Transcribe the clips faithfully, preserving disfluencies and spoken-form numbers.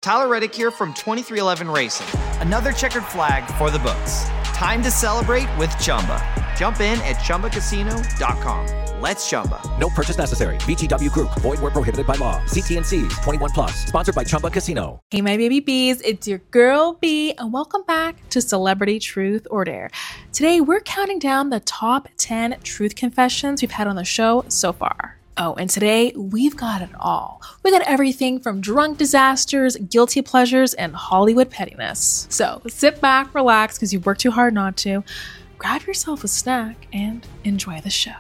Tyler Reddick here from twenty-three eleven Racing. Another checkered flag for the books. Time to celebrate with Chumba. Jump in at Chumba Casino dot com. Let's Chumba. No purchase necessary. V G W Group. Void where prohibited by law. See T and C's. twenty-one plus. Sponsored by Chumba Casino. Hey, my baby bees. It's your girl B, and welcome back to Celebrity Truth or Dare. Today, we're counting down the top ten truth confessions we've had on the show so far. Oh, and today, we've got it all. We got everything from drunk disasters, guilty pleasures, and Hollywood pettiness. So sit back, relax, because you worked too hard not to. Grab yourself a snack and enjoy the show.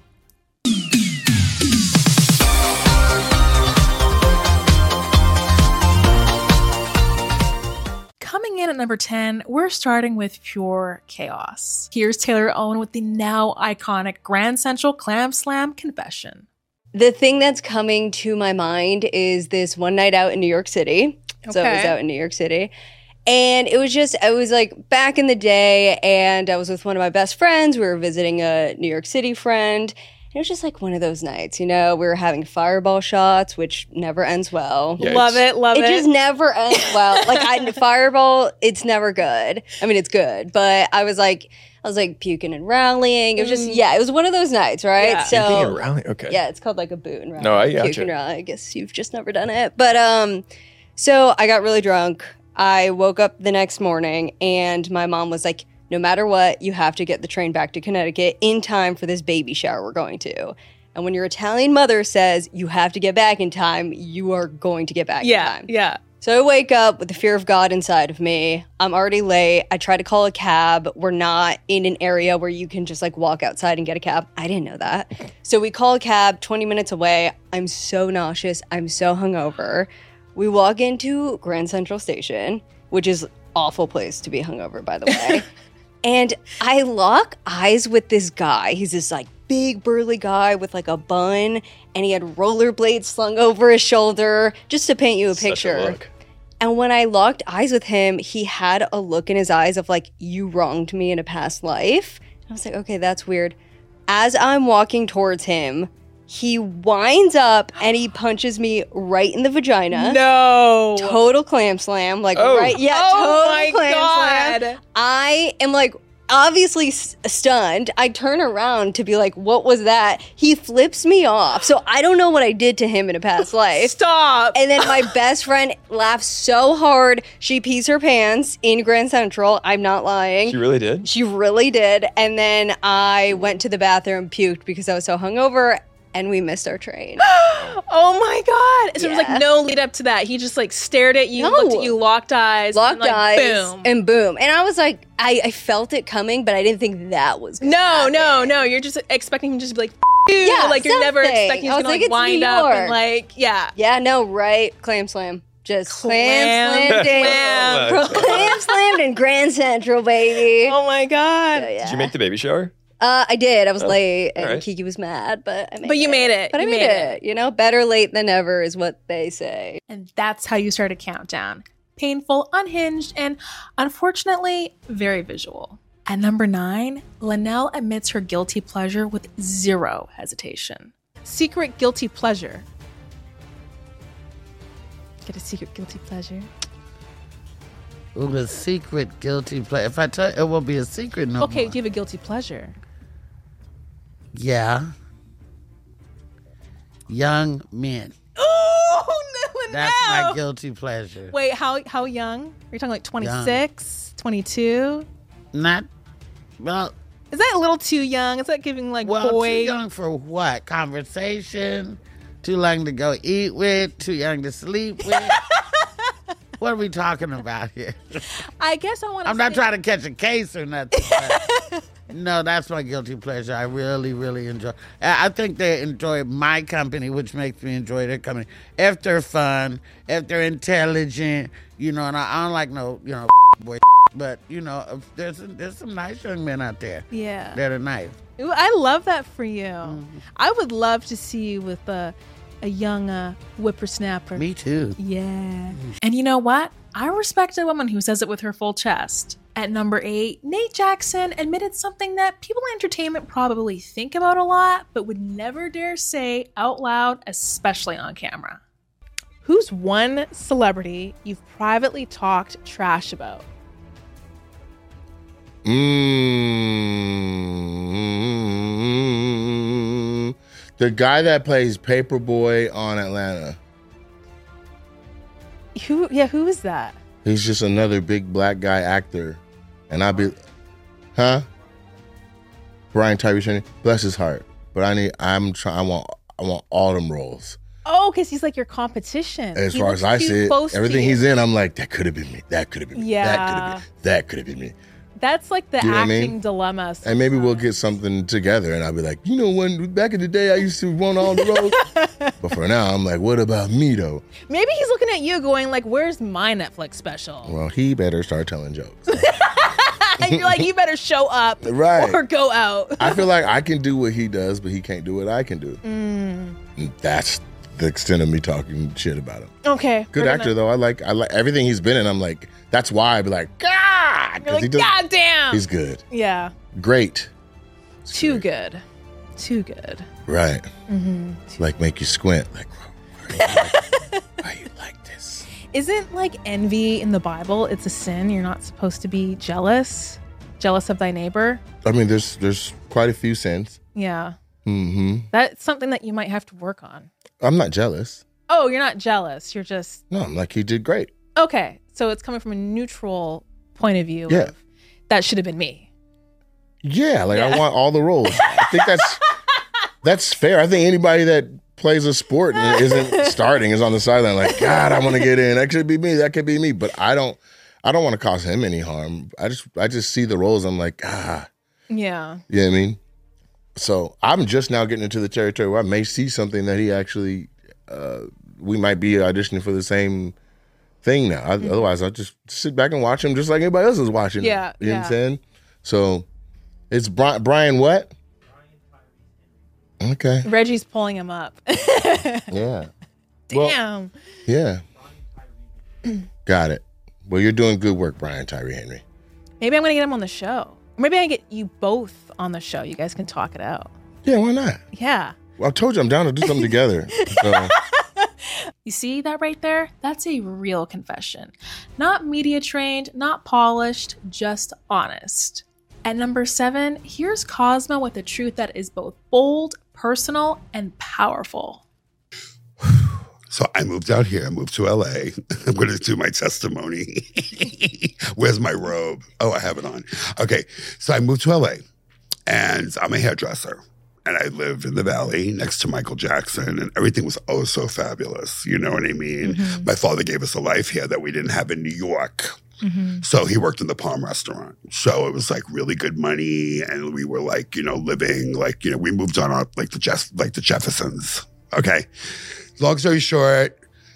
Coming in at number ten, we're starting with pure chaos. Here's Taylor Owen with the now iconic Grand Central Clam Slam confession. The thing that's coming to my mind is this one night out in New York City. Okay. So I was out in New York City. And it was just, I was like back in the day, and I was with one of my best friends. We were visiting a New York City friend. And it was just like one of those nights, you know, we were having fireball shots, which never ends well. Yikes. Love it, love it. It just never ends well. Like, I, fireball, it's never good. I mean, it's good, but I was like, I was like puking and rallying. It was just, yeah, it was one of those nights, right? Yeah. So, puking and rallying, okay. Yeah, it's called like a boot and rally. No, I got Puke you. and rally. I guess you've just never done it. But, um, so I got really drunk. I woke up the next morning, and my mom was like, no matter what, you have to get the train back to Connecticut in time for this baby shower we're going to. And when your Italian mother says you have to get back in time, you are going to get back yeah, in time. Yeah, So I wake up with the fear of God inside of me. I'm already late. I try to call a cab. We're not in an area where you can just like walk outside and get a cab. I didn't know that. So we call a cab twenty minutes away. I'm so nauseous. I'm so hungover. We walk into Grand Central Station, which is an awful place to be hungover, by the way. And I lock eyes with this guy. He's this like big burly guy with like a bun, and he had rollerblades slung over his shoulder, just to paint you a Such a picture. look. And when I locked eyes with him, he had a look in his eyes of like, you wronged me in a past life. And I was like, okay, that's weird. As I'm walking towards him, he winds up and he punches me right in the vagina. No. Total clam slam. Like, Oh. right? Yeah, Oh total my clam God. slam. I am like, obviously s- stunned. I turn around to be like, what was that? He flips me off. So I don't know what I did to him in a past life. Stop. And then my best friend laughs so hard, she pees her pants in Grand Central. I'm not lying. She really did? She really did. And then I went to the bathroom, puked because I was so hungover, and we missed our train. Oh my God. So there was Yeah. like no lead up to that. He just like stared at you, No. looked at you, locked eyes. Locked and, like, eyes, boom. and boom. And I was like, I, I felt it coming, but I didn't think that was gonna No, happen. no, no. You're just expecting him to just be like, F- you. Yeah, like you're never something. expecting I him was to like, like it's wind New up and York. like, yeah. Yeah, no, right? Clam slam. Just clam, Clam slammed in. slam. Pro- Clam slammed in Grand Central, baby. Oh my God. So, yeah. Did you make the baby shower? Uh, I did. I was late, and all right. Kiki was mad, but I made But you it. made it. But I You made, made it. it. You know, better late than never is what they say. And that's how you start a countdown. Painful, unhinged, and unfortunately, very visual. At number nine, Linnell admits her guilty pleasure with zero hesitation. Secret guilty pleasure. Get a secret guilty pleasure. Ooh, a secret guilty pleasure. If I tell you, it won't be a secret no Okay, more. do you have a guilty pleasure? Yeah. Young men. Oh, no, That's no. my guilty pleasure. Wait, how how young? Are you talking like twenty-six, twenty-two? Not, well, Is that a little too young? Is that giving like well, boy? too young for what? Conversation? Too young to go eat with? Too young to sleep with? What are we talking about here? I guess I want to I'm not trying to catch a case or nothing. but no, that's my guilty pleasure. I really, really enjoy. I I think they enjoy my company, which makes me enjoy their company. If they're fun, if they're intelligent, you know, and I, I don't like no, you know, boy, but you know, if there's there's some nice young men out there Yeah. that are nice. Ooh, I love that for you. Mm-hmm. I would love to see you with a, a young uh, whippersnapper. Me too. Yeah. And you know what? I respect a woman who says it with her full chest. At number eight, Nate Jackson admitted something that people in entertainment probably think about a lot, but would never dare say out loud, especially on camera. Who's one celebrity you've privately talked trash about? Mm, the guy that plays Paperboy on Atlanta. Who? Yeah, who is that? He's just another big black guy actor. And I'll be, huh? Brian Tyree Henry, bless his heart. But I need, I'm trying, I want, I want all them roles. Oh, because he's like your competition. As He far looks as I too see it, close to everything you. he's in, I'm like, that could have been me. That could have been me. Yeah. That could have been, that could have been me. That's like the You know what I acting mean? dilemma. And maybe we'll sometimes. get something together, and I'll be like, you know, when back in the day, I used to run all the roads. But for now, I'm like, what about me though? Maybe he's looking at you, going like, "Where's my Netflix special?" Well, he better start telling jokes. And you're like, "You better show up, Right. or go out." I feel like I can do what he does, but he can't do what I can do. Mm. And that's the extent of me talking shit about him. Okay, Good we're actor gonna- though. I like I like everything he's been in. I'm like, that's why I be like, God, You're 'cause like, he does- "God damn!" he's good, Yeah, great, It's too great. good, too good. right? Mm-hmm. Like make you squint. Like, why are you like, why are you like this? Isn't like envy in the Bible? It's a sin. You're not supposed to be jealous, jealous of thy neighbor. I mean, there's there's quite a few sins. Yeah, hmm that's something that you might have to work on. I'm not jealous. Oh, you're not jealous. You're just No, I'm like he did great. okay. So it's coming from a neutral point of view. Yeah. Of, that should have been me. Yeah, like I Yeah. want all the roles. I think that's that's fair. I think anybody that plays a sport and isn't starting is on the sideline like, God, I want to get in. That could be me. That could be me. But I don't I don't want to cause him any harm. I just I just see the roles. I'm like, ah, Yeah. you know what I mean? So I'm just now getting into the territory where I may see something that he actually uh, we might be auditioning for the same thing now. I, Mm-hmm. Otherwise, I'll just sit back and watch him just like anybody else is watching. Yeah, him. You know what yeah. I'm saying? So it's Brian, Brian what? Okay. Reggie's pulling him up. Yeah. Well, Damn. yeah. Got it. Well, you're doing good work, Brian Tyree Henry. Maybe I'm gonna get him on the show. Or maybe I get you both on the show. You guys can talk it out. Yeah, why not? Yeah. Well, I told you I'm down to do something together. So, You see that right there? That's a real confession. Not media trained, not polished, just honest. At number seven, here's Cosmo with a truth that is both bold, personal, and powerful. So I moved out here. I moved to L A. I'm going to do my testimony. Where's my robe? Oh, I have it on. Okay. So I moved to L A and I'm a hairdresser. And I lived in the Valley next to Michael Jackson, and everything was oh so fabulous. You know what I mean? Mm-hmm. My father gave us a life here that we didn't have in New York. Mm-hmm. So he worked in the Palm restaurant. So it was like really good money. And we were like, you know, living like, you know, we moved on up like the Jeff, like the Jeffersons. Okay. Long story short,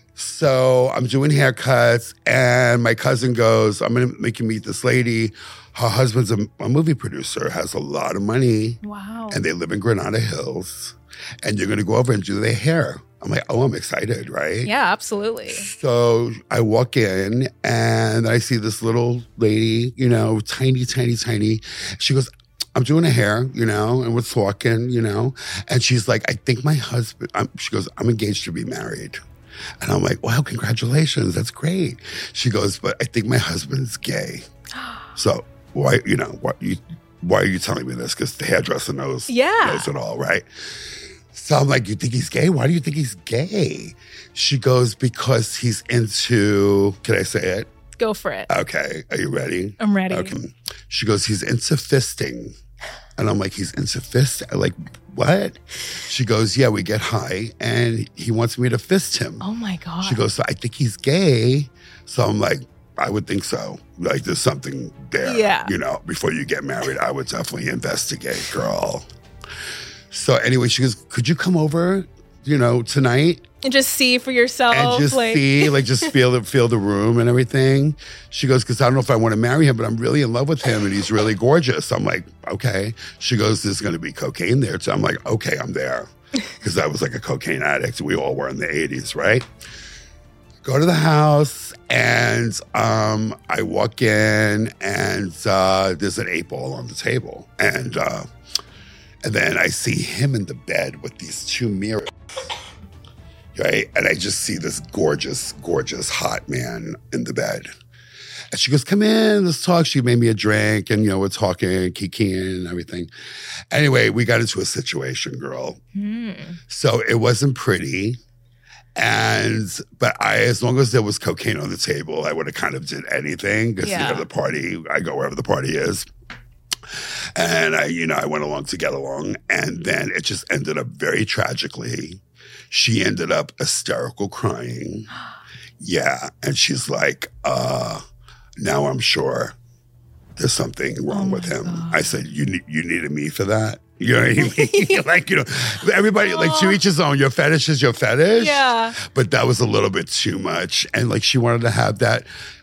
so I'm doing haircuts and my cousin goes, I'm going to make you meet this lady. Her husband's a, a movie producer, has a lot of money. Wow. And they live in Granada Hills. And you're going to go over and do their hair. I'm like, oh, I'm excited, right? Yeah, absolutely. So I walk in and I see this little lady, you know, tiny, tiny, tiny. She goes, I'm doing her hair, you know, and we're talking, you know. And she's like, I think my husband, I'm, she goes, I'm engaged to be married. And I'm like, wow, congratulations. That's great. She goes, but I think my husband's gay. So why, you know, why, you, why are you telling me this? Because the hairdresser knows, Yeah. knows it all, right? So I'm like, you think he's gay? Why do you think he's gay? She goes, because he's into, can I say it? Go for it. Okay. Are you ready? I'm ready. Okay. She goes, he's into fisting. And I'm like, he's into fisting? Like, what? She goes, yeah, we get high and he wants me to fist him. Oh my God. She goes, so I think he's gay. So I'm like, I would think so. Like, there's something there. Yeah. You know, before you get married, I would definitely investigate, girl. So anyway, she goes, could you come over, you know, tonight? And just see for yourself. And just like, see, like, just feel the feel the room and everything. She goes, because I don't know if I want to marry him, but I'm really in love with him and he's really gorgeous. I'm like, okay. She goes, there's going to be cocaine there. So I'm like, okay, I'm there. Because I was like a cocaine addict. We all were in the eighties, right? Go to the house and um, I walk in and uh, there's an eight ball on the table. And, uh, and then I see him in the bed with these two mirrors. right? And I just see this gorgeous, gorgeous, hot man in the bed. And she goes, come in, let's talk. She made me a drink and, you know, we're talking, kikiing and everything. Anyway, we got into a situation, girl. Mm. So it wasn't pretty. And, but I, as long as there was cocaine on the table, I would have kind of did anything. Because, Yeah. you know, the party, I go wherever the party is. And I, you know, I went along to get along. And then it just ended up very tragically. She ended up hysterical crying. Yeah. And she's like, uh, now I'm sure there's something wrong Oh with him. God. I said, you ne- you needed me for that? You know what I mean? Like, you know, everybody, like, to each his own. Your fetish is your fetish. Yeah. But that was a little bit too much. And, like, she wanted to have that.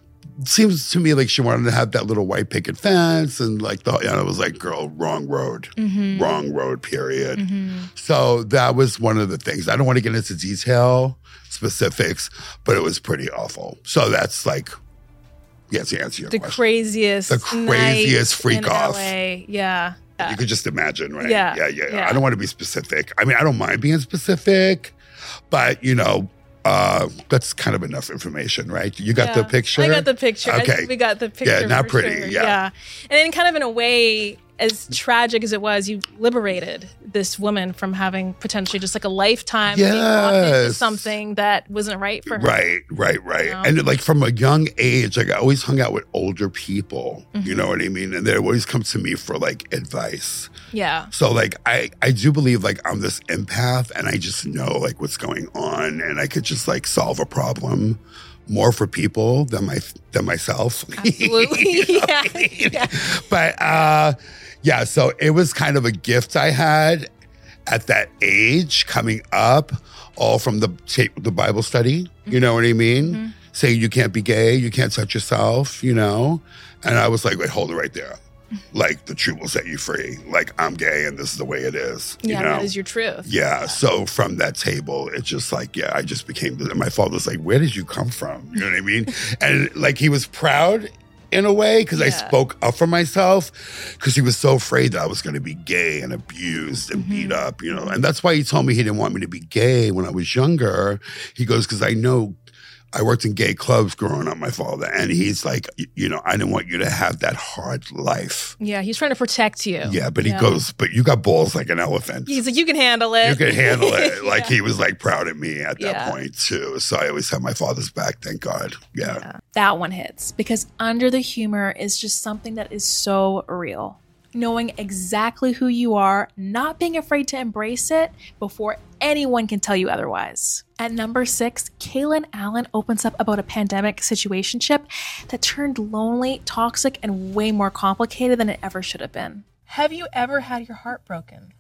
Seems to me like she wanted to have that little white picket fence. And, like, the, and I was like, girl, wrong road. Mm-hmm. Wrong road, period. Mm-hmm. So that was one of the things. I don't want to get into detail, specifics, but it was pretty awful. So that's, like, yeah, to answer your The question. craziest, The craziest night freak in off. L A. Yeah. You could just imagine, right? Yeah, yeah, yeah. yeah. I don't want to be specific. I mean, I don't mind being specific, but, you know, uh, that's kind of enough information, right? You got the Yeah. picture? I got the picture. I Okay. think we got the picture. Yeah, not for pretty, sure. yeah. And then, kind of in a way, as tragic as it was, you liberated this woman from having potentially just like a lifetime being locked into Yes. something that wasn't right for her. Right, right, right. know? And like from a young age, like I always hung out with older people, Mm-hmm. you know what I mean? And they always come to me for like advice. Yeah. So like I, I do believe like I'm this empath and I just know like what's going on and I could just like solve a problem more for people than my than myself. Absolutely. You know what Yeah. I mean? Yeah. But uh yeah, so it was kind of a gift I had at that age coming up, all from the tape the Bible study, you know what I mean? Mm-hmm. Saying you can't be gay, you can't touch yourself, you know? And I was like, wait, hold it right there. Like the truth will set you free. Like I'm gay and this is the way it is. You Yeah, know? that is your truth. Yeah. So from that table, it's just like, yeah, I just became, and my father's like, where did you come from? You know what I mean? And like he was proud in a way because I Yeah. spoke up for myself because he was so afraid that I was going to be gay and abused and beat up, you know? And that's why he told me he didn't want me to be gay when I was younger. He goes, because I know I worked in gay clubs growing up, my father, and he's like, y- you know, I didn't want you to have that hard life. Yeah, he's trying to protect you. Yeah, but he Yeah. goes, but you got balls like an elephant. He's like, you can handle it. You can handle it. Like Yeah. he was like proud of me at that Yeah. point too. So I always had my father's back, thank God. Yeah. Yeah. That one hits because under the humor is just something that is so real. Knowing exactly who you are, not being afraid to embrace it before anyone can tell you otherwise. At number six, Kaylin Allen opens up about a pandemic situationship that turned lonely, toxic, and way more complicated than it ever should have been. Have you ever had your heart broken?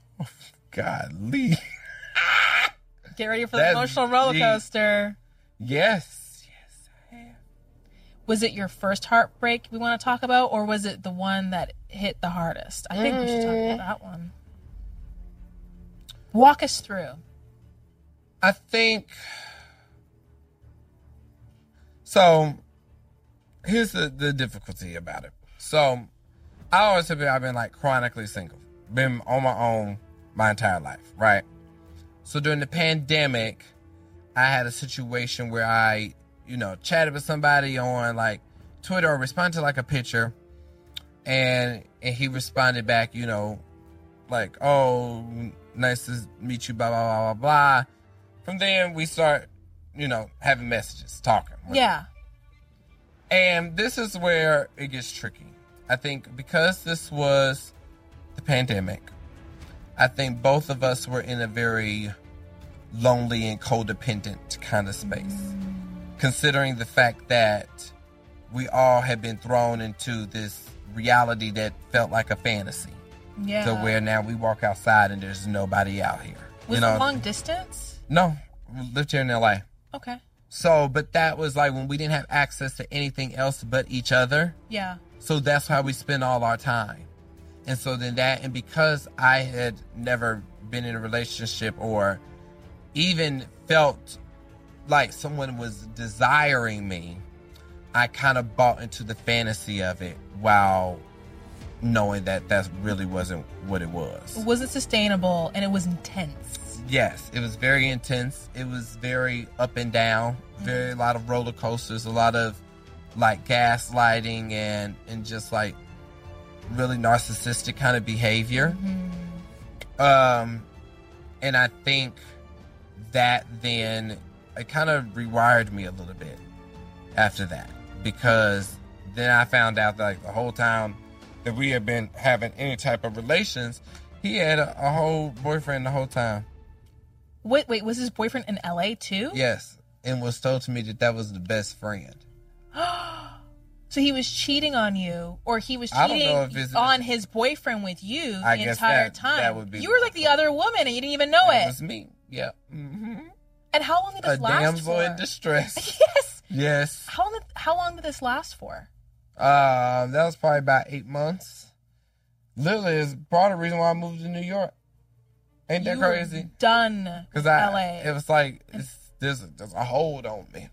Golly. Get ready for That's the emotional roller deep. coaster. Yes. Yes, I have. Was it your first heartbreak we want to talk about, or was it the one that hit the hardest? I think we should talk about that one. Walk us through. I think. So, here's the, the difficulty about it. So, I always have been, I've been like chronically single. Been on my own my entire life, right? So, during the pandemic, I had a situation where I, you know, chatted with somebody on like Twitter or responded to like a picture. And, and he responded back, you know, like, oh, nice to meet you, blah, blah, blah, blah, blah. From then, we start, you know, having messages, talking. Yeah. And this is where it gets tricky. I think because this was the pandemic, I think both of us were in a very lonely and codependent kind of space. Considering the fact that we all had been thrown into this reality that felt like a fantasy. Yeah. To where now we walk outside and there's nobody out here. Was you know? it long distance? No, we lived here in L A. Okay. So, but that was like when we didn't have access to anything else but each other. Yeah. So that's how we spend all our time. And so then that, and because I had never been in a relationship or even felt like someone was desiring me, I kind of bought into the fantasy of it while knowing that that really wasn't what it was. Was it sustainable and it was intense? yes, it was very intense. It was very up and down, very a lot of roller coasters, a lot of like gaslighting and and just like really narcissistic kind of behavior. Mm-hmm. Um, and I think that then it kind of rewired me a little bit after that, because then I found out that like the whole time that we had been having any type of relations, he had a, a whole boyfriend the whole time. Wait, wait, was his boyfriend in L A too? Yes, and was told to me that that was the best friend. So he was cheating on you, or he was I don't cheating know if it's- on his boyfriend with you the I guess entire that- time. that would be you were like the other woman, and you didn't even know It it. was me. Yeah. Mm-hmm. And how long did this A last damsel for? in distress. Yes. Yes. How long? Did, how long did this last for? Uh, that was probably about eight months. Literally, is part of the reason why I moved to New York. Ain't that You were crazy? done. Because I, L A. it was like it's, there's a, there's a hold on me,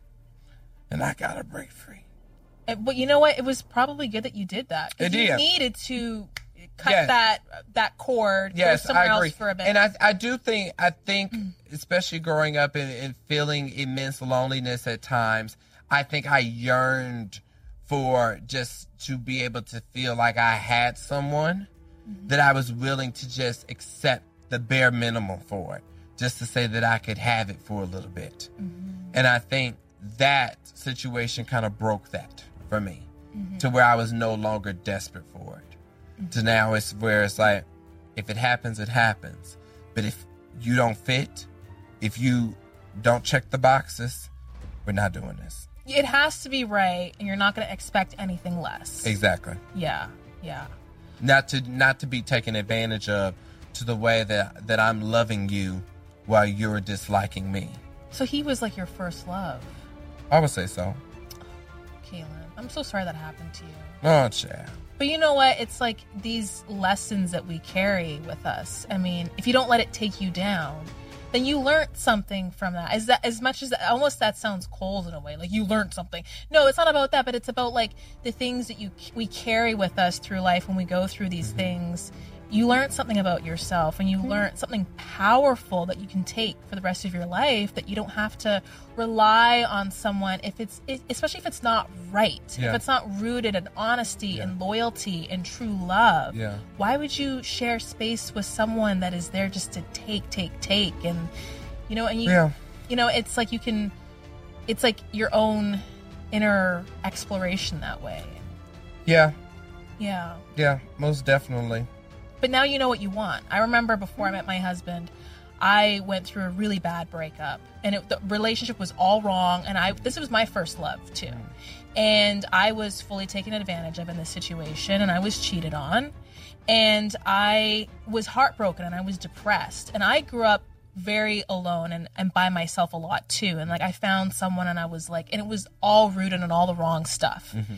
and I gotta break free. And- But you know what? It was probably good that you did that. 'Cause It you did. needed to cut Yes. that that cord. Yes, go somewhere I agree. else for a bit. And I, I do think, I think, especially growing up and, and feeling immense loneliness at times, I think I yearned for just to be able to feel like I had someone mm-hmm. that I was willing to just accept the bare minimum for it, just to say that I could have it for a little bit. Mm-hmm. And I think that situation kind of broke that for me mm-hmm. to where I was no longer desperate for it. To now it's where it's like, if it happens, it happens. But if you don't fit, if you don't check the boxes, we're not doing this. It has to be right, and you're not going to expect anything less. Exactly. Yeah, yeah. Not to not to be taken advantage of to the way that that I'm loving you while you're disliking me. So he was like your first love. I would say so. Kaylin, I'm so sorry that happened to you. Oh, child. But you know what? It's like these lessons that we carry with us. I mean, if you don't let it take you down, then you learned something from that. As that, as much as that, almost that sounds cold in a way, like you learned something. No, it's not about that, but it's about like the things that you we carry with us through life when we go through these mm-hmm. things. You learn something about yourself, and you mm-hmm. learn something powerful that you can take for the rest of your life, that you don't have to rely on someone if it's, especially if it's not right, yeah. if it's not rooted in honesty yeah. and loyalty and true love. Yeah. Why would you share space with someone that is there just to take, take, take? And, you know, and you, yeah. you know, it's like you can, it's like your own inner exploration that way. Yeah. Yeah. Yeah, most definitely. But now you know what you want. I remember before I met my husband, I went through a really bad breakup, and it, the relationship was all wrong. And I, this was my first love too, and I was fully taken advantage of in this situation, and I was cheated on, and I was heartbroken, and I was depressed, and I grew up very alone and, and by myself a lot too. And like I found someone, and I was like, and it was all rooted in all the wrong stuff. Mm-hmm.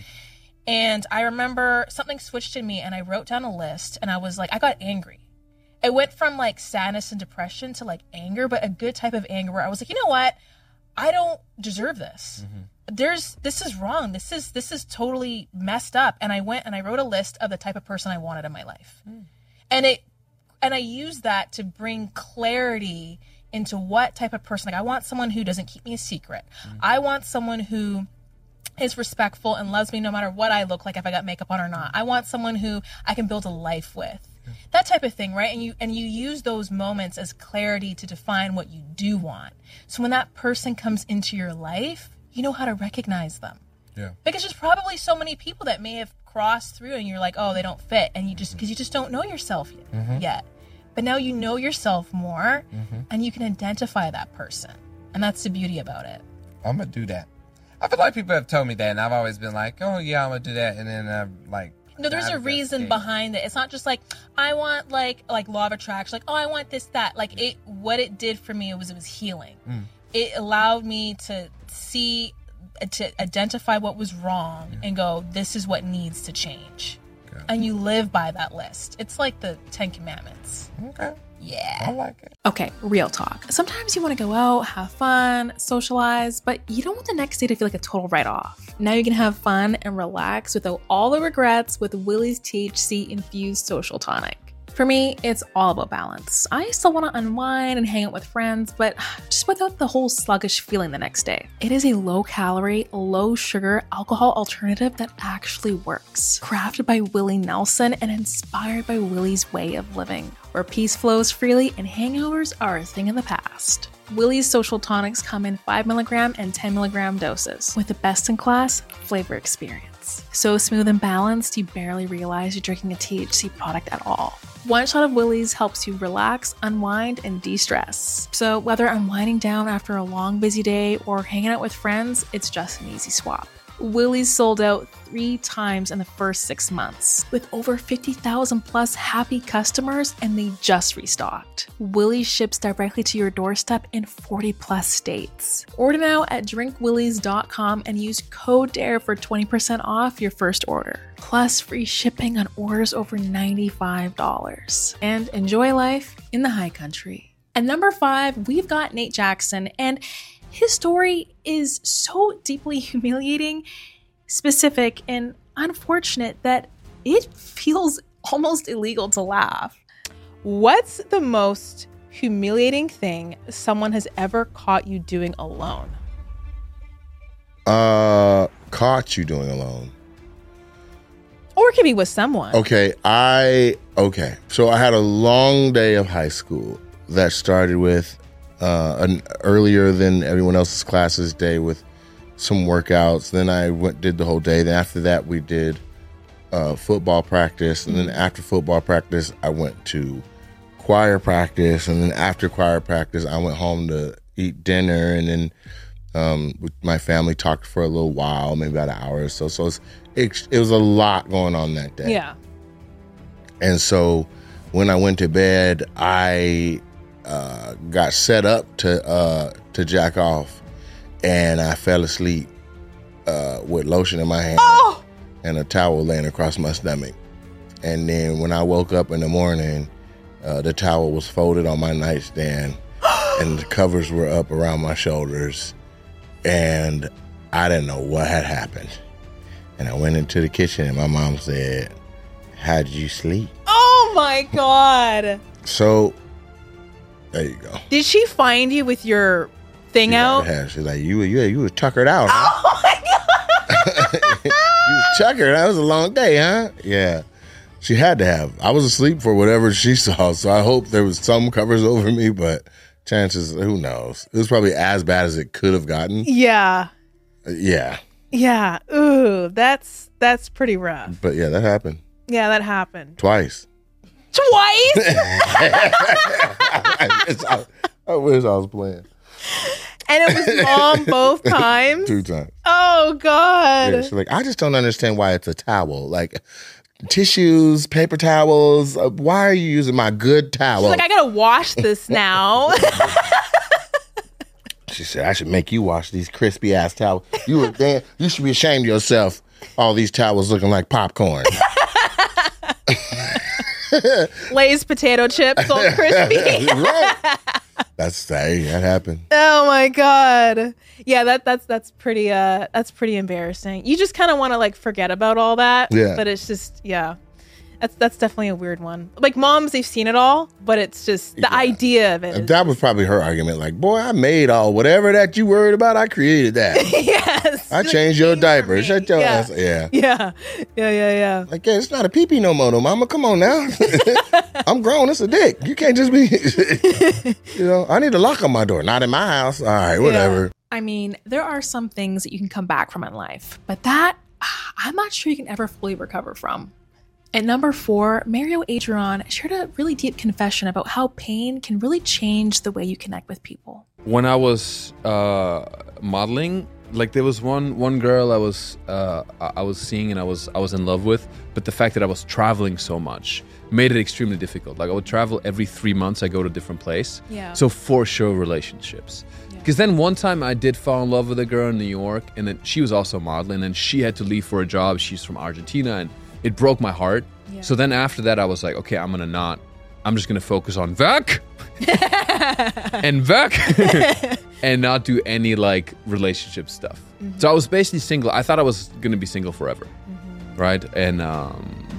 And I remember something switched in me, and I wrote down a list, and I was like, I got angry. It went from like sadness and depression to like anger, but a good type of anger where I was like, you know what? I don't deserve this. Mm-hmm. There's, this is wrong. This is, this is totally messed up. And I went and I wrote a list of the type of person I wanted in my life. Mm. And it, and I used that to bring clarity into what type of person, like I want someone who doesn't keep me a secret. Mm. I want someone who is respectful and loves me no matter what I look like, if I got makeup on or not. I want someone who I can build a life with. Yeah. That type of thing, right? And you and you use those moments as clarity to define what you do want. So when that person comes into your life, you know how to recognize them. Yeah. Because there's probably so many people that may have crossed through and you're like, oh, they don't fit. And you just, because you just don't know yourself yet. Mm-hmm. yet. But now you know yourself more mm-hmm. and you can identify that person. And that's the beauty about it. I'm going to do that. I feel like people have told me that, and I've always been like, oh, yeah, I'm going to do that. And then I'm like... No, there's a reason behind it. It's not just like, I want, like, like law of attraction. Like, oh, I want this, that. Like, it. what it did for me was it was healing. Mm. It allowed me to see, to identify what was wrong mm. and go, this is what needs to change. Okay. And you live by that list. It's like the Ten Commandments. Okay. Yeah. I like it. Okay, real talk. Sometimes you want to go out, have fun, socialize, but you don't want the next day to feel like a total write-off. Now you can have fun and relax without all the regrets with Willie's T H C-infused social tonic. For me, it's all about balance. I still want to unwind and hang out with friends, but just without the whole sluggish feeling the next day. It is a low-calorie, low-sugar alcohol alternative that actually works. Crafted by Willie Nelson and inspired by Willie's way of living, where peace flows freely and hangovers are a thing of the past. Willie's social tonics come in five milligram and ten milligram doses with the best-in-class flavor experience. So smooth and balanced, you barely realize you're drinking a T H C product at all. One shot of Willie's helps you relax, unwind, and de-stress. So whether I'm winding down after a long, busy day or hanging out with friends, it's just an easy swap. Willie's sold out three times in the first six months, with over fifty thousand plus happy customers, and they just restocked. Willie's ships directly to your doorstep in forty plus states. Order now at drink willies dot com and use code DARE for twenty percent off your first order, plus free shipping on orders over ninety-five dollars. And enjoy life in the high country. At number five, we've got Nate Jackson, and his story is so deeply humiliating, specific, and unfortunate that it feels almost illegal to laugh. What's the most humiliating thing someone has ever caught you doing alone? Uh, caught you doing alone. Or it could be with someone. Okay, I okay. So I had a long day of high school that started with uh, an earlier than everyone else's classes day with some workouts. Then I went did the whole day. Then after that, we did uh, football practice, and then after football practice, I went to choir practice, and then after choir practice, I went home to eat dinner, and then um, with my family talked for a little while, maybe about an hour or so. So it's, it, it was a lot going on that day. Yeah. And so when I went to bed, I uh, got set up to uh, to jack off, and I fell asleep uh, with lotion in my hand oh! and a towel laying across my stomach. And then when I woke up in the morning, uh, the towel was folded on my nightstand, and the covers were up around my shoulders, and I didn't know what had happened. And I went into the kitchen, and my mom said, "How'd you sleep?" Oh my God. So, there you go. Did she find you with your thing She out? had- She's like, you, you, you was tuckered out, huh? Oh my God. You was tuckered. That was a long day, huh? Yeah. She had to have. I was asleep for whatever she saw, so I hope there was some covers over me, but chances, who knows? It was probably as bad as it could have gotten. Yeah. Uh, Yeah. Yeah. Ooh, that's that's pretty rough. But yeah, that happened Yeah, that happened. twice. Twice? I, wish I, I wish I was playing. And it was mom both times? Two times. Oh, God. Yeah, she's like, I just don't understand why it's a towel. Like, tissues, paper towels. Uh, why are you using my good towel? She's like, I got to wash this now. She said, I should make you wash these crispy ass towels. You were damn, you should be ashamed of yourself. All these towels looking like popcorn. Lay's potato chips all crispy. Right. That's hey, that happened. Oh my God. Yeah, that that's that's pretty uh that's pretty embarrassing. You just kind of want to like forget about all that. Yeah. But it's just yeah. That's that's definitely a weird one. Like moms, they've seen it all, but it's just the Yeah. idea of it. And is- that was probably her argument. Like, boy, I made all whatever that you worried about. I created that. yes. I changed your diaper. Shut your Yeah. ass. Yeah. Yeah. Yeah, yeah, yeah. Like, yeah, it's not a pee-pee no more, no mama. Come on now. I'm grown. It's a dick. You can't just be, you know, I need a lock on my door. Not in my house. All right, whatever. I mean, there are some things that you can come back from in life, but that, I'm not sure you can ever fully recover from. At number four, Mario Adrian shared a really deep confession about how pain can really change the way you connect with people. When I was uh, modeling, like there was one one girl I was uh, I I was seeing and I was I was in love with, but the fact that I was traveling so much made it extremely difficult. Like I would travel every three months. I go to a different place. Yeah. So for sure, relationships. Because then one time I did fall in love with a girl in New York, and then she was also modeling, and she had to leave for a job. She's from Argentina, and it broke my heart. Yeah. So then after that, I was like, okay, I'm gonna not. I'm just gonna focus on work and work and not do any like relationship stuff. Mm-hmm. So I was basically single. I thought I was gonna be single forever, mm-hmm. right? And um,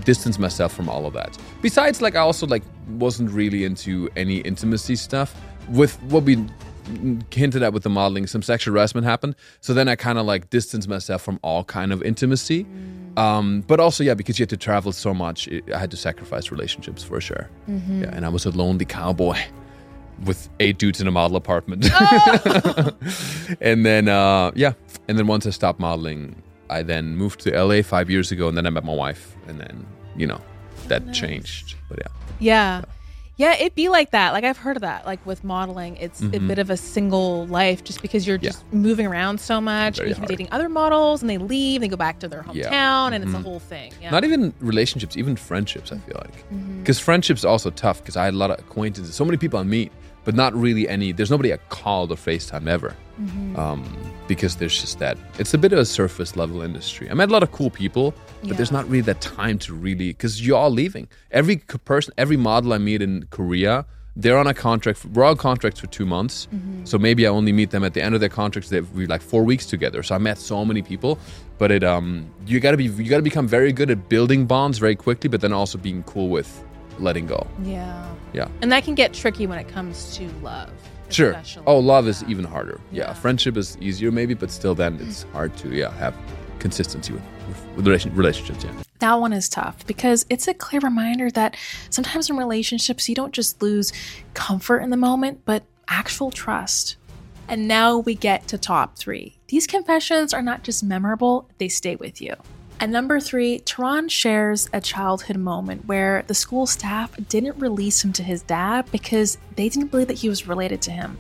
distance myself from all of that. Besides, like I also like wasn't really into any intimacy stuff. With what we hinted at with the modeling, some sexual harassment happened. So then I kind of like distanced myself from all kind of intimacy. Mm. Um, but also, yeah, because you had to travel so much, it, I had to sacrifice relationships for sure. Mm-hmm. Yeah, and I was a lonely cowboy with eight dudes in a model apartment. Oh! And then, uh, yeah, and then once I stopped modeling, I then moved to L A five years ago, and then I met my wife, and then, you know, that nice. changed. But yeah. Yeah. So. Yeah, it'd be like that. Like I've heard of that. Like with modeling, it's mm-hmm. a bit of a single life just because you're just yeah. moving around so much. Very you can be dating other models and they leave, they go back to their hometown, yeah. and it's mm-hmm. a whole thing. Yeah. Not even relationships, even friendships, I feel like. Because mm-hmm. friendships are also tough because I had a lot of acquaintances. So many people I meet, but not really any, there's nobody I called or FaceTime ever. Mm-hmm. Um, because there's just that, it's a bit of a surface level industry. I met a lot of cool people, but yeah. there's not really that time to really, because you're all leaving. Every person, every model I meet in Korea, they're on a contract, for, we're on contracts for two months. Mm-hmm. So maybe I only meet them at the end of their contracts, they've like four weeks together. So I met so many people, but it, um, you gotta be, you gotta become very good at building bonds very quickly, but then also being cool with letting go. Yeah. Yeah. And that can get tricky when it comes to love. Sure. Oh, love is even harder. Yeah. yeah. Friendship is easier maybe, but still then it's hard to, yeah, have consistency with, with relation, relationships, yeah. That one is tough because it's a clear reminder that sometimes in relationships, you don't just lose comfort in the moment, but actual trust. And now we get to top three. These confessions are not just memorable, they stay with you. At number three, Tehran shares a childhood moment where the school staff didn't release him to his dad because they didn't believe that he was related to him.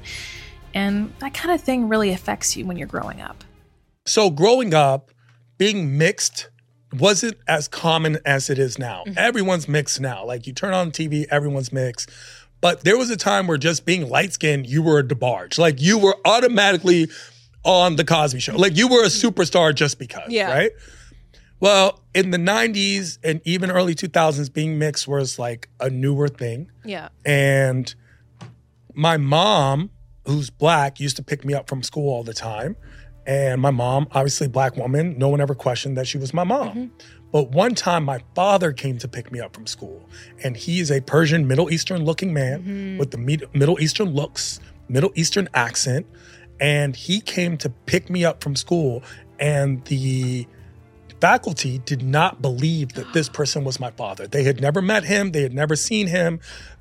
And that kind of thing really affects you when you're growing up. So growing up, being mixed wasn't as common as it is now. Mm-hmm. Everyone's mixed now. Like you turn on T V, everyone's mixed. But there was a time where just being light-skinned, you were a DeBarge. Like you were automatically on the Cosby Show. Like you were a superstar just because, yeah. right? Well, in the nineties and even early two thousands, being mixed was like a newer thing. Yeah. And my mom, who's black, used to pick me up from school all the time. And my mom, obviously black woman, no one ever questioned that she was my mom. Mm-hmm. But one time my father came to pick me up from school. And he is a Persian, Middle Eastern looking man mm-hmm. with the Middle Eastern looks, Middle Eastern accent. And he came to pick me up from school. And the faculty did not believe that this person was my father. They had never met him. They had never seen him.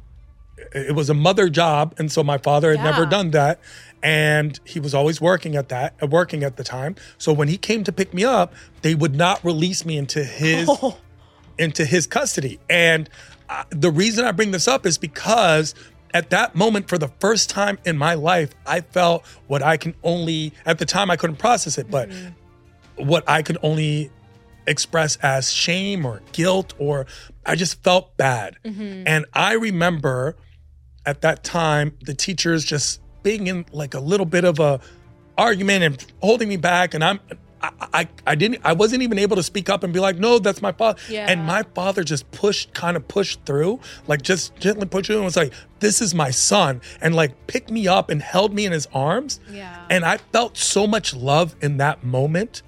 It was a mother job. And so my father had yeah. never done that. And he was always working at that, working at the time. So when he came to pick me up, they would not release me into his, oh. into his custody. And uh, the reason I bring this up is because at that moment, for the first time in my life, I felt what I can only, at the time I couldn't process it, but mm-hmm. what I could only express as shame or guilt, or I just felt bad. Mm-hmm. And I remember at that time, the teachers just being in like a little bit of a argument and holding me back. And I'm, I, I, I didn't, I wasn't even able to speak up and be like, no, that's my father. Yeah. And my father just pushed, kind of pushed through, like just gently pushed through and was like, this is my son. And like picked me up and held me in his arms. Yeah. And I felt so much love in that moment.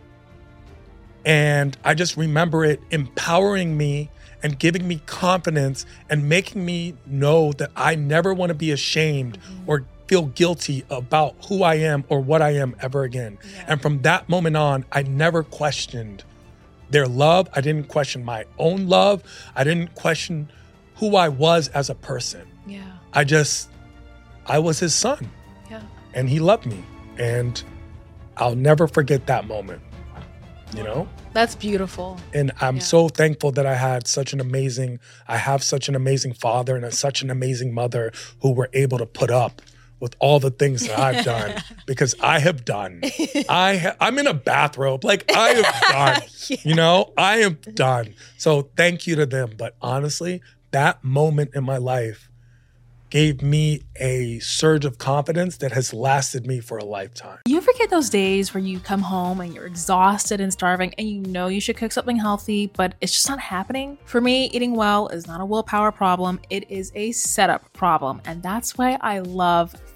And I just remember it empowering me and giving me confidence and making me know that I never want to be ashamed mm-hmm. or feel guilty about who I am or what I am ever again. Yeah. And from that moment on, I never questioned their love. I didn't question my own love. I didn't question who I was as a person. Yeah. I just, I was his son. Yeah. And he loved me. And I'll never forget that moment. You know? That's beautiful. And I'm yeah. so thankful that I had such an amazing, I have such an amazing father and a, such an amazing mother who were able to put up with all the things that I've done because I have done. I ha- I'm in a bathrobe. Like I have done, yeah. you know, I have done. So thank you to them. But honestly, that moment in my life gave me a surge of confidence that has lasted me for a lifetime. You ever get those days where you come home and you're exhausted and starving and you know you should cook something healthy, but it's just not happening? For me, eating well is not a willpower problem. It is a setup problem. And that's why I love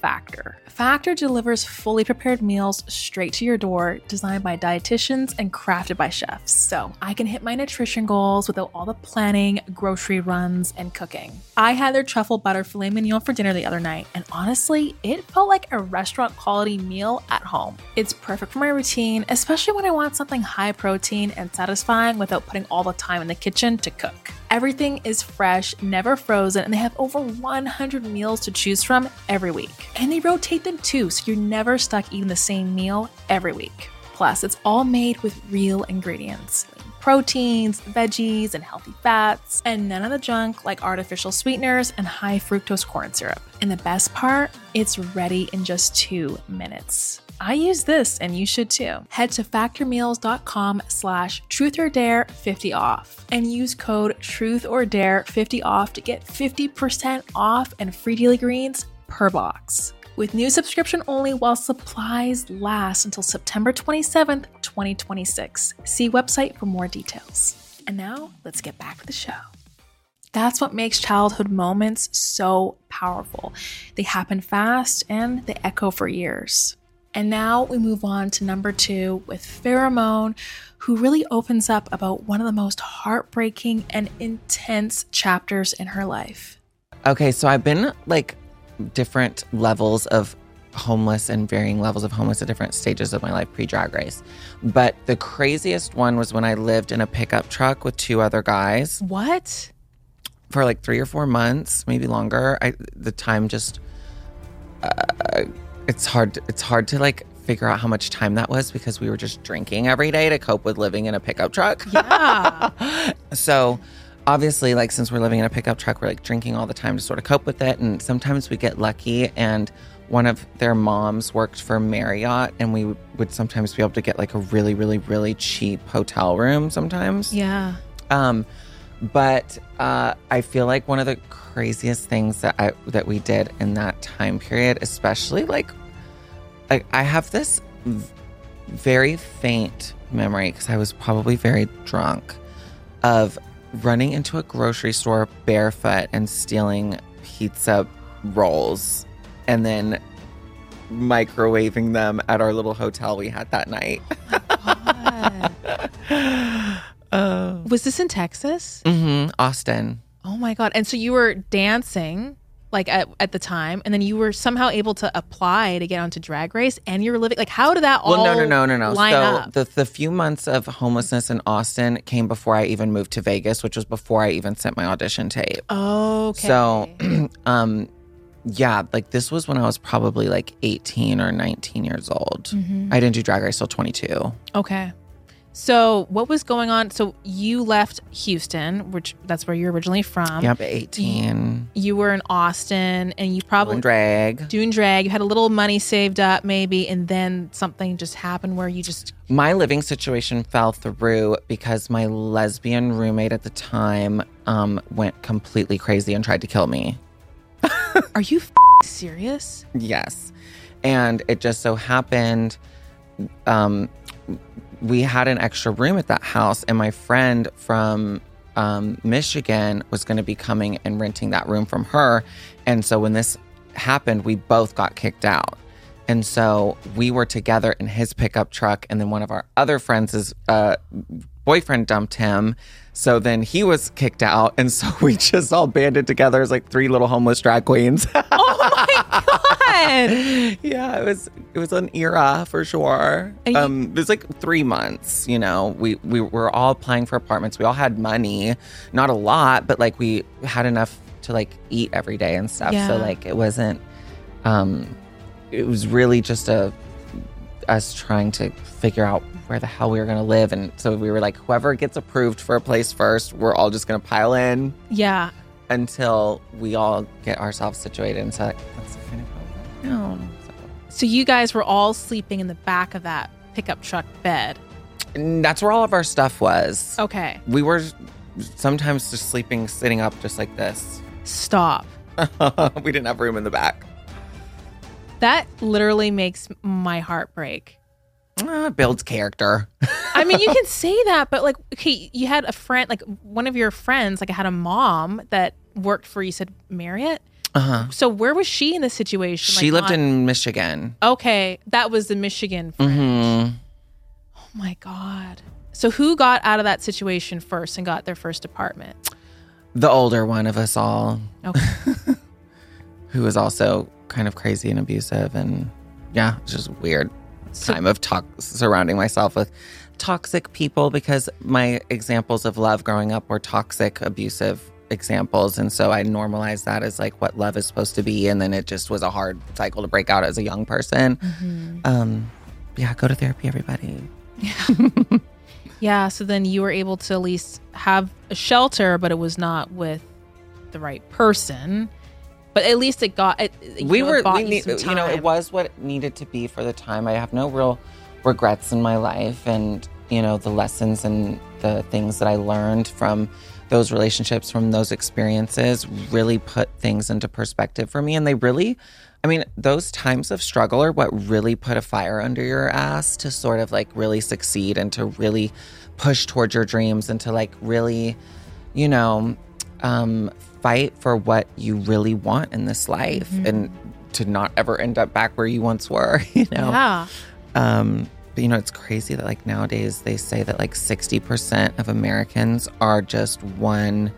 Factor. Factor delivers fully prepared meals straight to your door, designed by dietitians and crafted by chefs. So I can hit my nutrition goals without all the planning, grocery runs, and cooking. I had their truffle butter filet mignon for dinner the other night, and honestly, it felt like a restaurant quality meal at home. It's perfect for my routine, especially when I want something high protein and satisfying without putting all the time in the kitchen to cook. Everything is fresh, never frozen, and they have over one hundred meals to choose from every week. And they rotate them too, so you're never stuck eating the same meal every week. Plus, it's all made with real ingredients. Proteins, veggies, and healthy fats, and none of the junk like artificial sweeteners and high fructose corn syrup. And the best part, it's ready in just two minutes. I use this and you should too. Head to factormeals.com slash truthordare fifty off and use code truthordare fifty off to get fifty percent off and free daily greens per box. With new subscription only while supplies last until September twenty-seventh, twenty twenty-six. See website for more details. And now let's get back to the show. That's what makes childhood moments so powerful. They happen fast and they echo for years. And now we move on to number two with Pheromone, who really opens up about one of the most heartbreaking and intense chapters in her life. Okay, so I've been like different levels of homeless and varying levels of homeless at different stages of my life pre-Drag Race. But the craziest one was when I lived in a pickup truck with two other guys. What? For like three or four months, maybe longer. I, the time just... Uh, It's hard. It's hard to like figure out how much time that was because we were just drinking every day to cope with living in a pickup truck. Yeah. So obviously, like since we're living in a pickup truck, we're like drinking all the time to sort of cope with it. And sometimes we get lucky, and one of their moms worked for Marriott, and we would sometimes be able to get like a really, really, really cheap hotel room sometimes. Yeah. Um, but uh, I feel like one of the craziest things that I that we did in that time period, especially like, like I have this v- very faint memory because I was probably very drunk of running into a grocery store barefoot and stealing pizza rolls and then microwaving them at our little hotel we had that night. Uh, was this in Texas? Mm-hmm. Austin. Oh my God. And so you were dancing like at, at the time, and then you were somehow able to apply to get onto Drag Race, and you were living, like how did that all well, no, no, no, no, no. line so up? The, the few months of homelessness in Austin came before I even moved to Vegas, which was before I even sent my audition tape. Okay. So, um, yeah, like this was when I was probably like eighteen or nineteen years old. Mhm. I didn't do Drag Race till twenty-two. Okay. So what was going on? So you left Houston, which that's where you're originally from. Yep, eighteen. You, you were in Austin, and you probably Doing drag. Doing drag. You had a little money saved up, maybe, and then something just happened where you just. My living situation fell through because my lesbian roommate at the time um, went completely crazy and tried to kill me. Are you f- serious? Yes. And it just so happened um, we had an extra room at that house, and my friend from um, Michigan was going to be coming and renting that room from her. And so when this happened, we both got kicked out. And so we were together in his pickup truck, and then one of our other friends' uh, boyfriend dumped him. So then he was kicked out, and so we just all banded together as like three little homeless drag queens. Oh my God! Yeah, it was it was an era for sure. And you- um, it was like three months. You know, we we were all applying for apartments. We all had money, not a lot, but like we had enough to like eat every day and stuff. Yeah. So like it wasn't. Um, it was really just a us trying to figure out where the hell we were going to live. And so we were like, whoever gets approved for a place first, we're all just going to pile in. Yeah. Until we all get ourselves situated. And so like, that's kind of how it went down. So. So you guys were all sleeping in the back of that pickup truck bed. And that's where all of our stuff was. Okay. We were sometimes just sleeping, sitting up just like this. Stop. We didn't have room in the back. That literally makes my heart break. Uh, builds character. I mean, you can say that, but like, okay, you had a friend, like one of your friends, like had a mom that worked for, you said Marriott? Uh-huh. So where was she in this situation? She Like, lived not- in Michigan. Okay, that was the Michigan friend. Mm-hmm. Oh my God. So who got out of that situation first and got their first apartment? The older one of us all. Okay. Who was also kind of crazy and abusive. And yeah, it's just a weird So- time of talk surrounding myself with toxic people because my examples of love growing up were toxic, abusive examples. And so I normalized that as like what love is supposed to be. And then it just was a hard cycle to break out as a young person. Mm-hmm. Um, yeah, go to therapy, everybody. Yeah, so then you were able to at least have a shelter, but it was not with the right person. But at least it got it. you we know, were it bought we you, need, some you know, it time. was what it needed to be for the time. I have no real regrets in my life, and you know, the lessons and the things that I learned from those relationships, from those experiences, really put things into perspective for me. And they really, I mean, those times of struggle are what really put a fire under your ass to sort of like really succeed and to really push towards your dreams and to like really, you know, um, fight for what you really want in this life Mm-hmm. and to not ever end up back where you once were, you know? Yeah. Um, but you know, it's crazy that like nowadays they say that like sixty percent of Americans are just one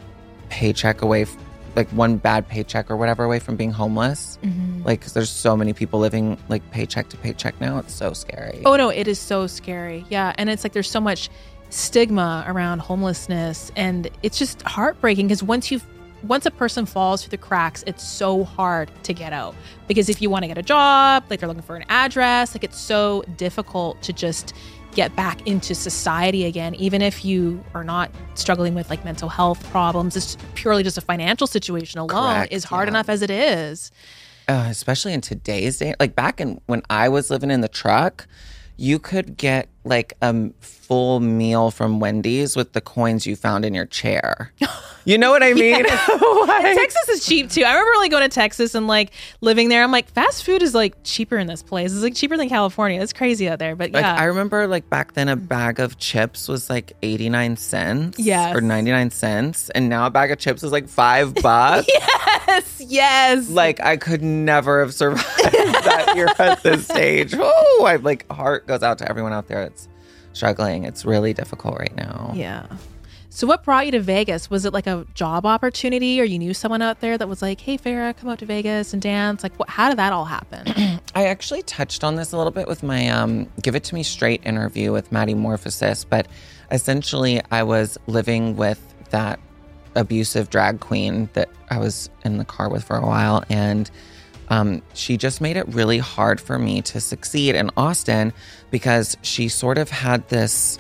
paycheck away, f- like one bad paycheck or whatever away from being homeless. Mhm. Like, 'cause there's so many people living like paycheck to paycheck now. It's so scary. Oh no, it is so scary. Yeah, and it's like there's so much stigma around homelessness, and it's just heartbreaking because once you once a person falls through the cracks, it's so hard to get out. Because if you want to get a job, like they're looking for an address, like it's so difficult to just get back into society again, even if you are not struggling with like mental health problems. It's purely just a financial situation alone Correct, is hard yeah. enough as it is. Uh, especially in today's day, like back in when I was living in the truck, you could get like a full meal from Wendy's with the coins you found in your chair. You know what I mean? And Texas is cheap too. I remember like going to Texas and like living there. I'm like, fast food is like cheaper in this place. It's like cheaper than California. It's crazy out there. But Like yeah, I remember like back then a bag of chips was like eighty-nine cents Yes. or ninety-nine cents. And now a bag of chips is like five bucks. yes, yes. Like I could never have survived that here at this stage. Oh, I like heart goes out to everyone out there that's struggling. It's really difficult right now. Yeah. So what brought you to Vegas? Was it like a job opportunity or you knew someone out there that was like, hey, Farrah, come out to Vegas and dance? Like, what, how did that all happen? I actually touched on this a little bit with my um, Give It To Me Straight interview with Maddie Morphosis, but essentially I was living with that abusive drag queen that I was in the car with for a while, and um, she just made it really hard for me to succeed in Austin because she sort of had this,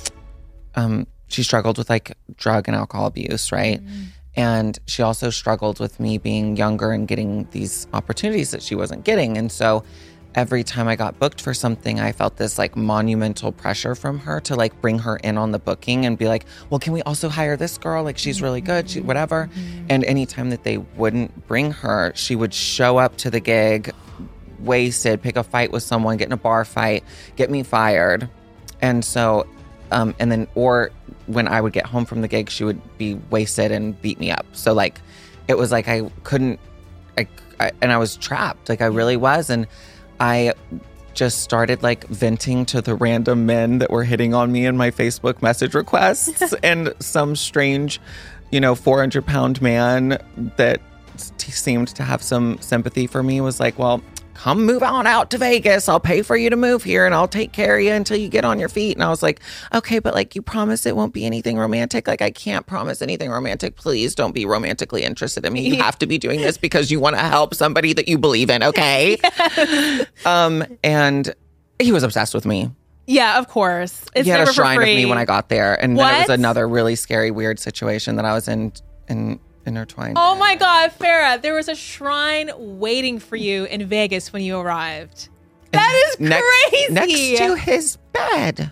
um, she struggled with like drug and alcohol abuse, right? Mm-hmm. And she also struggled with me being younger and getting these opportunities that she wasn't getting. And so every time I got booked for something, I felt this like monumental pressure from her to like bring her in on the booking and be like, well, can we also hire this girl? Like, she's really good, she, whatever. Mm-hmm. And anytime that they wouldn't bring her, she would show up to the gig wasted, pick a fight with someone, get in a bar fight, get me fired. And so, um, and then, or when I would get home from the gig, she would be wasted and beat me up. So like, it was like I couldn't, I, I and I was trapped. Like I really was. And I just started like venting to the random men that were hitting on me in my Facebook message requests. And some strange, you know, four hundred pound man that t- seemed to have some sympathy for me was like, well, come move on out to Vegas. I'll pay for you to move here and I'll take care of you until you get on your feet. And I was like, okay, but like, you promise it won't be anything romantic? Like, I can't promise anything romantic. Please don't be romantically interested in me. You have to be doing this because you want to help somebody that you believe in. Okay. Yes. Um, and he was obsessed with me. Yeah, of course. It's he had never a shrine for free. of me when I got there. And what? then it was another really scary, weird situation that I was in, in, intertwined. Oh my God, Farrah, there was a shrine waiting for you in Vegas when you arrived. That is next, crazy. Next to his bed.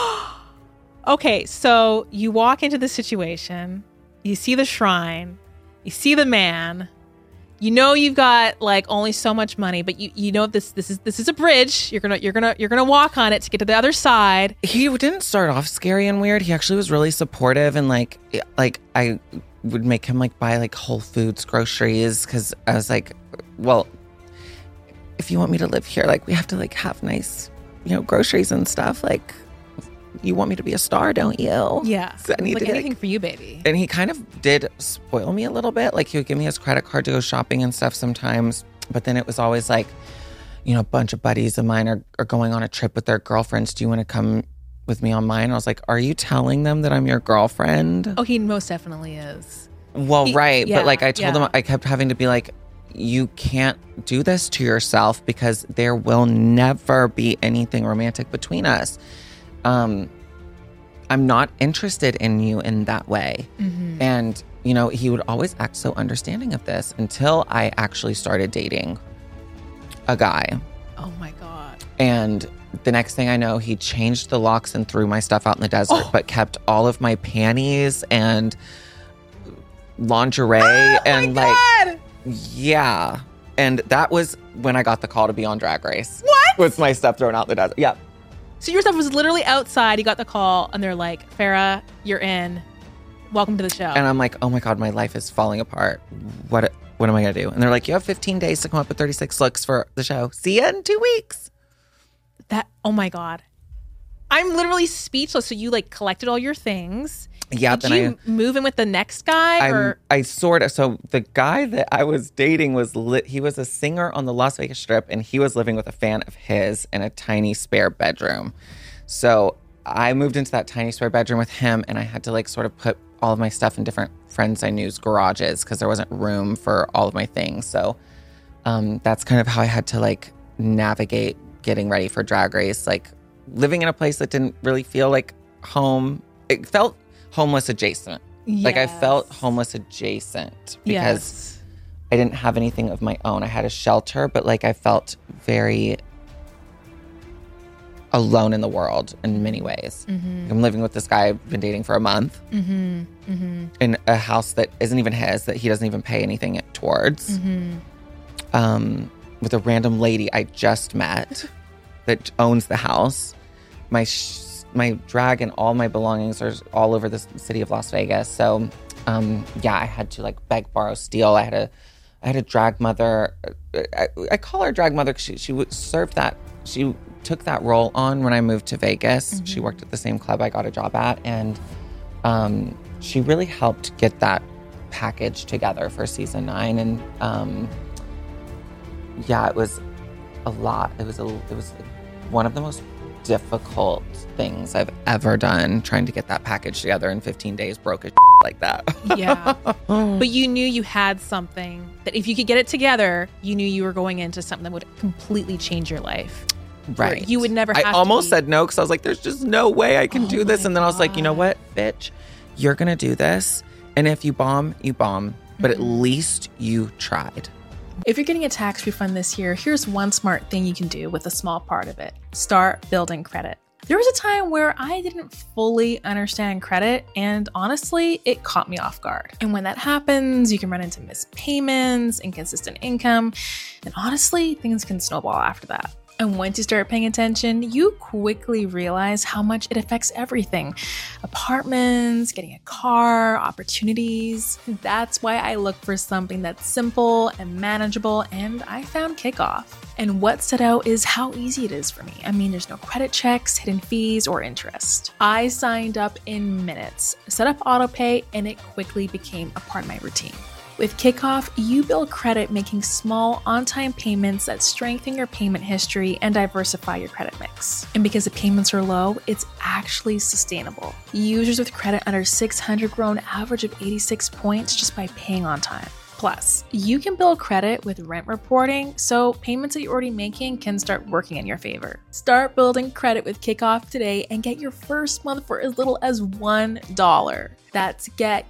Okay, so you walk into the situation, you see the shrine, you see the man, you know you've got like only so much money, but you you know this this is this is a bridge. You're gonna you're gonna you're gonna walk on it to get to the other side. He didn't start off scary and weird. He actually was really supportive and like like I would make him like buy like Whole Foods groceries because I was like, well, if you want me to live here, like we have to like have nice, you know, groceries and stuff. Like, you want me to be a star, don't you? Yeah. So I need like to, anything like, for you, baby. And he kind of did spoil me a little bit. Like he would give me his credit card to go shopping and stuff sometimes. But then it was always like, you know, a bunch of buddies of mine are, are going on a trip with their girlfriends. Do you want to come with me on mine? I was like, are you telling them that I'm your girlfriend? Oh, he most definitely is. Well, He- right. yeah, but like I told yeah. them, I kept having to be like, you can't do this to yourself because there will never be anything romantic between us. Um, I'm not interested in you in that way. Mm-hmm. And, you know, he would always act so understanding of this until I actually started dating a guy. Oh my God. And the next thing I know, he changed the locks and threw my stuff out in the desert, Oh. but kept all of my panties and lingerie Oh and my like, God. yeah. And that was when I got the call to be on Drag Race. What? With my stuff thrown out the desert. Yeah. So your stuff was literally outside. You got the call, and they're like, Farrah, you're in. Welcome to the show. And I'm like, oh my God, my life is falling apart. What what am I going to do? And they're like, you have fifteen days to come up with thirty-six looks for the show. See you in two weeks. That, oh my God. I'm literally speechless. So you like collected all your things. Yeah, Did then you move in with the next guy? I'm, or I sort of. So the guy that I was dating was lit. He was a singer on the Las Vegas Strip, and he was living with a fan of his in a tiny spare bedroom. So I moved into that tiny spare bedroom with him, and I had to like sort of put all of my stuff in different friends I knew's garages because there wasn't room for all of my things. So um, that's kind of how I had to like navigate getting ready for Drag Race, like living in a place that didn't really feel like home. It felt homeless adjacent. Like I felt homeless adjacent because Yes. I didn't have anything of my own. I had a shelter, but like I felt very alone in the world in many ways. Mhm. I'm living with this guy I've been dating for a month Mm-hmm. Mm-hmm. in a house that isn't even his, that he doesn't even pay anything towards. Mm-hmm. Um, with a random lady I just met that owns the house. My sh- my drag and all my belongings are all over the city of Las Vegas. So, um, yeah, I had to like beg, borrow, steal. I had a, I had a drag mother. I, I call her drag mother because she she would serve that. She took that role on when I moved to Vegas. Mm-hmm. She worked at the same club I got a job at, and um, she really helped get that package together for season nine. And um, yeah, it was a lot. It was a it was one of the most difficult things I've ever done, trying to get that package together in fifteen days, broke as like that. Yeah. But you knew you had something that if you could get it together, you knew you were going into something that would completely change your life. Where Right. You would never have I to almost be- said no because I was like, there's just no way I can Oh do this. my And then I was like, you know what, bitch, you're going to do this. And if you bomb, you bomb. But Mm-hmm. at least you tried. If you're getting a tax refund this year, here's one smart thing you can do with a small part of it. Start building credit. There was a time where I didn't fully understand credit, and honestly, it caught me off guard. And when that happens, you can run into missed payments, inconsistent income, and honestly, things can snowball after that. And once you start paying attention, you quickly realize how much it affects everything. Apartments, getting a car, opportunities. That's why I look for something that's simple and manageable, and I found Kickoff. And what stood out is how easy it is for me. I mean, there's no credit checks, hidden fees, or interest. I signed up in minutes, set up autopay, and it quickly became a part of my routine. With Kickoff, you build credit making small, on-time payments that strengthen your payment history and diversify your credit mix. And because the payments are low, it's actually sustainable. Users with credit under six hundred grow an average of eighty-six points just by paying on time. Plus, you can build credit with rent reporting, so payments that you're already making can start working in your favor. Start building credit with Kickoff today and get your first month for as little as one dollar. That's get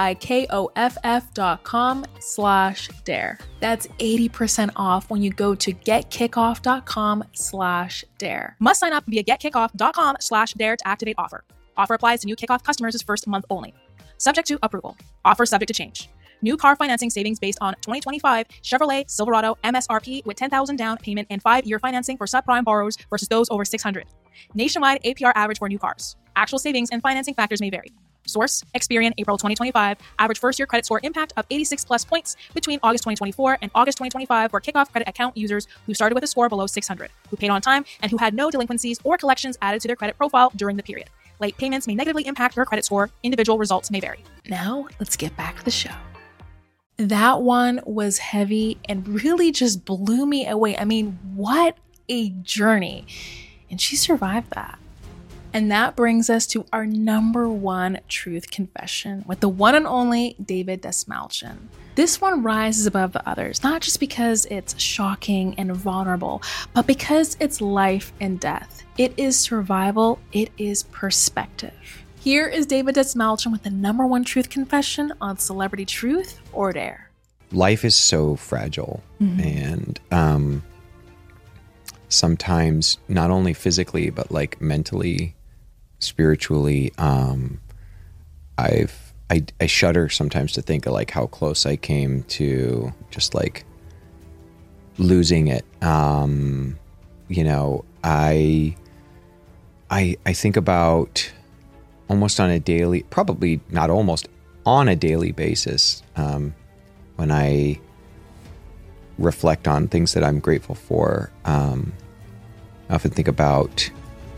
K-I-K-O-F-F dot com slash dare. That's eighty percent off when you go to getkickoff dot com slash dare. Must sign up via getkickoff dot com slash dare to activate offer. Offer applies to new Kickoff customers' first month only. Subject to approval. Offer subject to change. New car financing savings based on twenty twenty-five Chevrolet Silverado M S R P with ten thousand down payment and five-year financing for subprime borrowers versus those over six hundred. Nationwide A P R average for new cars. Actual savings and financing factors may vary. Source, Experian, April twenty twenty-five. Average first-year credit score impact of eighty-six plus points between August twenty twenty-four and August twenty twenty-five for kickoff credit account users who started with a score below six hundred, who paid on time, and who had no delinquencies or collections added to their credit profile during the period. Late payments may negatively impact your credit score. Individual results may vary. Now, let's get back to the show. That one was heavy and really just blew me away. I mean, what a journey. And she survived that. And that brings us to our number one truth confession with the one and only David Dastmalchian. This one rises above the others, not just because it's shocking and vulnerable, but because it's life and death. It is survival. It is perspective. Here is David Dastmalchian with the number one truth confession on Celebrity Truth or Dare. Life is so fragile, mm-hmm. and um, sometimes not only physically, but like mentally, spiritually, um, I've I, I shudder sometimes to think of like how close I came to just like losing it. Um, you know, I I I think about almost on a daily, probably not almost on a daily basis, um, when I reflect on things that I'm grateful for. Um, I often think about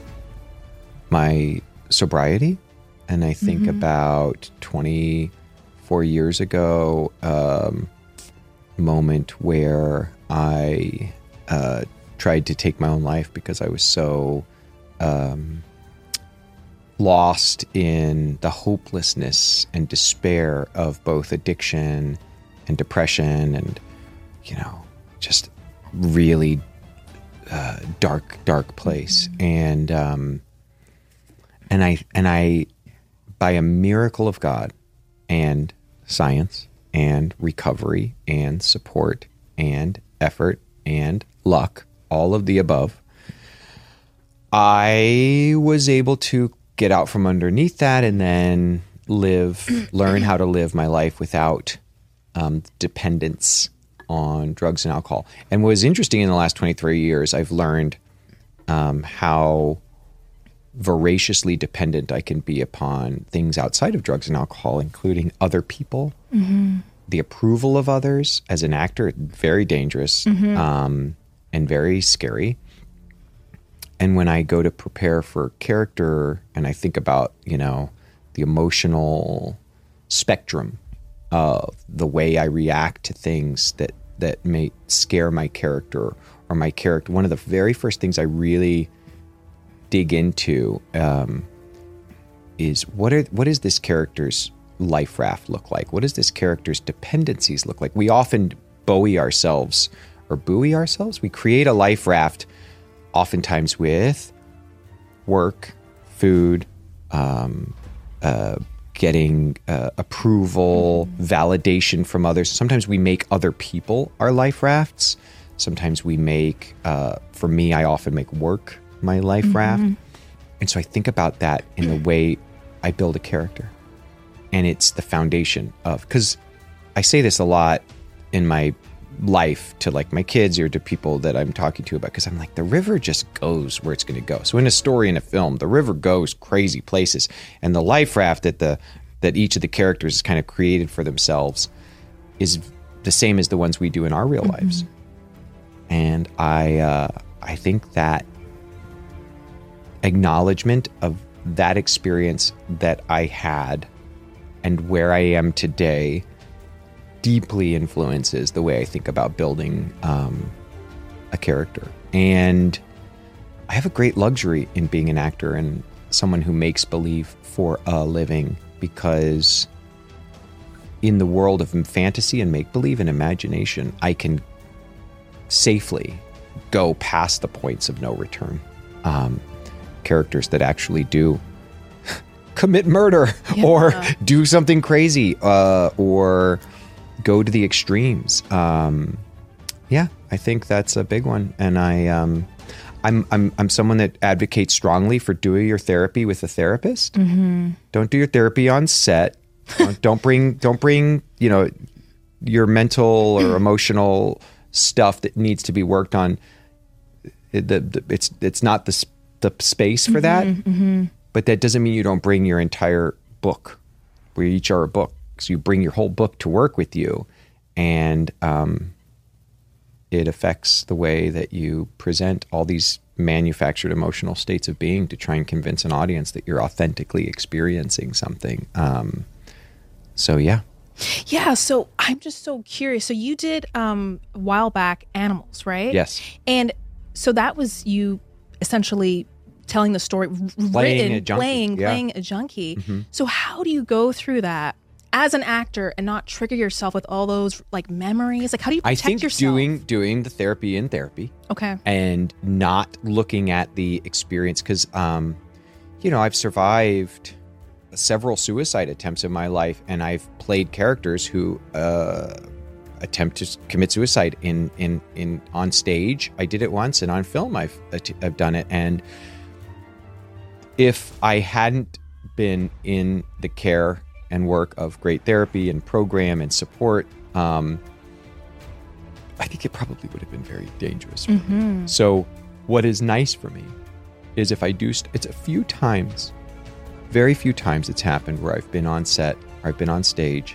my sobriety. And I think mm-hmm. about twenty-four years ago, um, moment where I uh, tried to take my own life because I was so um, lost in the hopelessness and despair of both addiction and depression and, you know, just really uh, dark, dark place. Mm-hmm. And um, and I and I. by a miracle of God and science and recovery and support and effort and luck, all of the above, I was able to get out from underneath that and then live, learn how to live my life without um, dependence on drugs and alcohol. And what was interesting in the last twenty-three years, I've learned um, how voraciously dependent I can be upon things outside of drugs and alcohol, including other people, mm-hmm. the approval of others. As an actor, very dangerous mm-hmm. um, and very scary. And when I go to prepare for character and I think about, you know, the emotional spectrum of the way I react to things that, that may scare my character or my character, one of the very first things I really dig into um, is what are what is this character's life raft look like? What does this character's dependencies look like? We often buoy ourselves or buoy ourselves. We create a life raft oftentimes with work, food, um, uh, getting uh, approval, mm-hmm. validation from others. Sometimes we make other people our life rafts. Sometimes we make, uh, for me, I often make work my life mm-hmm. raft. And so I think about that in the way I build a character. And it's the foundation of, because I say this a lot in my life to like my kids or to people that I'm talking to about, because I'm like, the river just goes where it's going to go. So in a story, in a film, the river goes crazy places. And the life raft that the that each of the characters is kind of created for themselves is the same as the ones we do in our real mm-hmm. lives. And I uh, I think that acknowledgement of that experience that I had and where I am today deeply influences the way I think about building um, a character. And I have a great luxury in being an actor and someone who makes believe for a living, because in the world of fantasy and make-believe and imagination, I can safely go past the points of no return. Um, characters that actually do commit murder yeah. or do something crazy uh, or go to the extremes. Um, yeah, I think that's a big one. And I, um, I'm, I'm, I'm someone that advocates strongly for doing your therapy with a therapist. Mm-hmm. Don't do your therapy on set. Don't, don't bring, don't bring, you know, your mental or emotional stuff that needs to be worked on. It, the, the, it's, it's not the the space for that, mm-hmm, mm-hmm. but that doesn't mean you don't bring your entire book. We each are a book. So you bring your whole book to work with you, and um, it affects the way that you present all these manufactured emotional states of being to try and convince an audience that you're authentically experiencing something. Um, so yeah. Yeah, so I'm just so curious. So you did um, a while back Animals, right? Yes. And so that was you essentially telling the story, Playing written, a junkie, playing, yeah. playing a junkie. Mhm. So how do you go through that as an actor and not trigger yourself with all those like memories? Like how do you I protect think yourself? doing doing the therapy in therapy. Okay. And not looking at the experience, because um, you know, I've survived several suicide attempts in my life, and I've played characters who uh, attempt to commit suicide in in in on stage. I did it once, and on film I've I've done it. And if I hadn't been in the care and work of great therapy and program and support, um, I think it probably would have been very dangerous for Mhm. me. So what is nice for me is if I do, st- it's a few times, very few times it's happened where I've been on set, or I've been on stage,